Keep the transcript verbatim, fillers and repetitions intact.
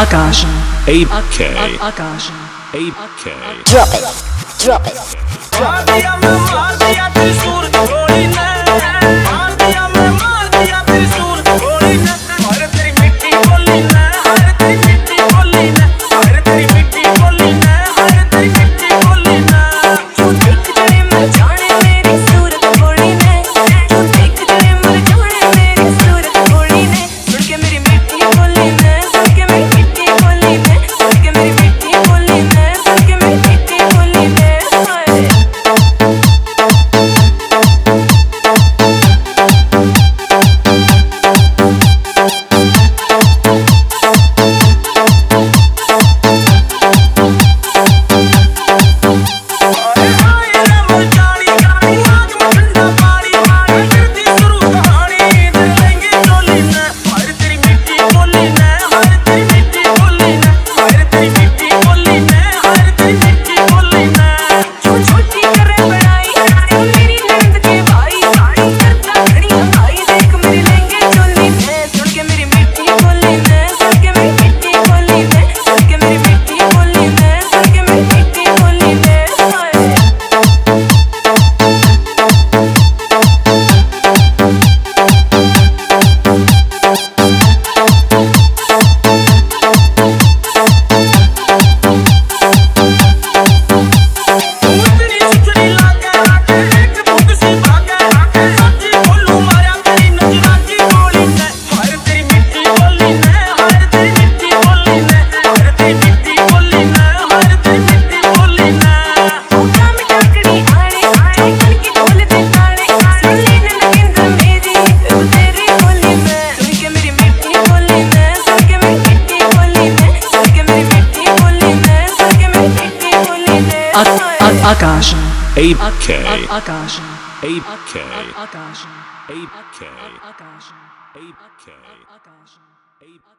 Akash. eight K. Akash. eight K. Drop it, drop it, drop it. Akash. eight K. Akash. eight K. Akash. eight K. Akash. eight K. Akash.